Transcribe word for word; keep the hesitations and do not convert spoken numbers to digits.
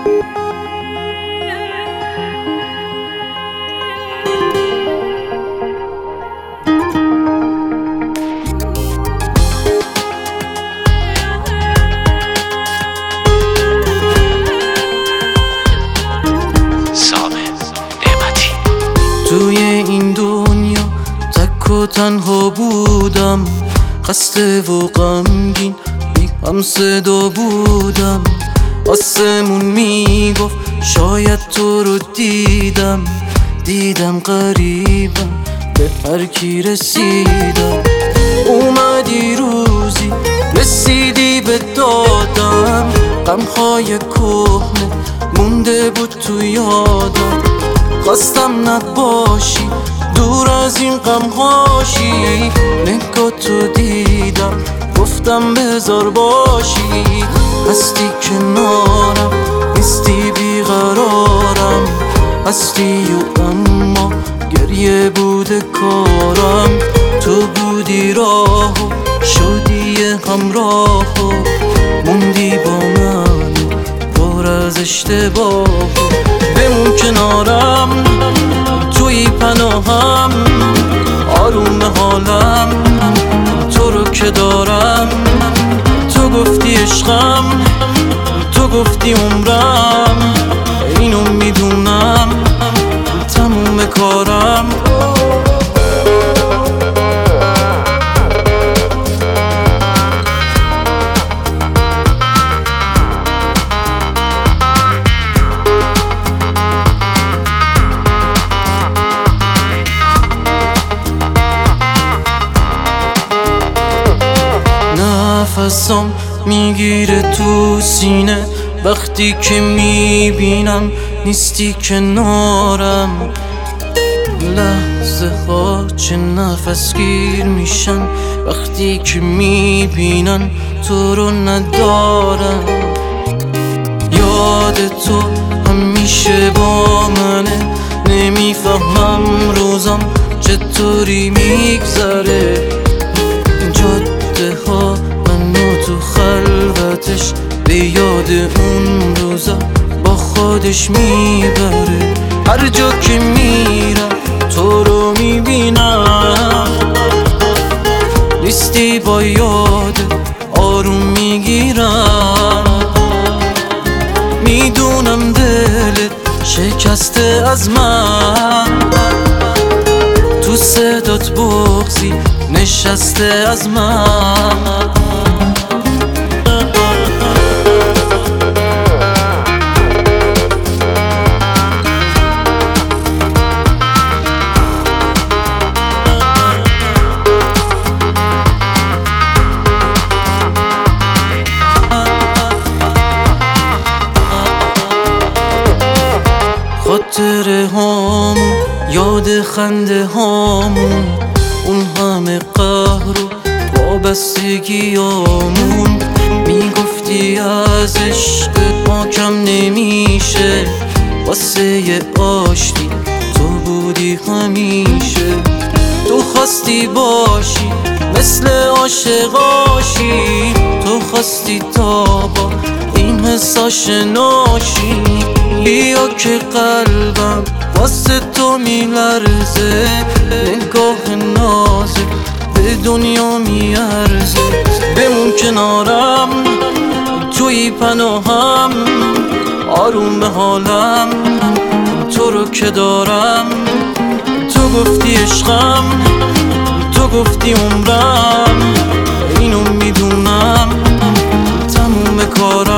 توی این دنیا تک و تنها بودم، خسته و غمگین بی هم صدا بودم. آسمون میگفت شاید تو رو دیدم، دیدم قریبم به هر کی رسیدم. اومدی روزی رسیدی به دادم، غمهای کهنه مونده بود تو یادم. خواستم نباشی دور از این غمهاشی، نگاه تو دیدم گفتم بذار باشی. هستی کنارم نیستی بیقرارم، هستی و اما گریه بوده کارم. تو بودی راه و شدی همراه و موندی با من پر از اشتباه. بمون کنارم توی پناهم، آروم حالم تو رو که دارم. تو گفتی عشقم، تو گفتی عمرم، اینو میدونم تموم کارم. نفسم میگیره تو سینه وقتی که میبینم نیستی کنارم. لحظه ها چه نفس گیر میشن وقتی که میبینن تو رو ندارم. یاد تو همیشه با منه، نمیفهمم روزم چطوری میگذره. جاده ها منو تو خلوتش به یاد اون روزا با خودش میبره. هر جا که میرم تو رو میبینم، نیستی با یاد آروم میگیرم. میدونم دلت شکسته از من، تو صدات بغضی نشسته از من. خاطره هامون یاد خنده هامون، اون همه قهر و وابستگیامون. میگفتی از عشق ما کم نمیشه، واسه آشتی تو بودی همیشه. تو خواستی باشی مثل عاشقاشی، تو خواستی تا با این حسا شناشی. بیا که قلبم واسه تو میلرزه، نگاه نازک به دنیا میارزه. بمون کنارم توی پناهم، آروم حالم تو رو که دارم. تو گفتی عشقم، تو گفتی عمرم، اینو میدونم تموم کارم.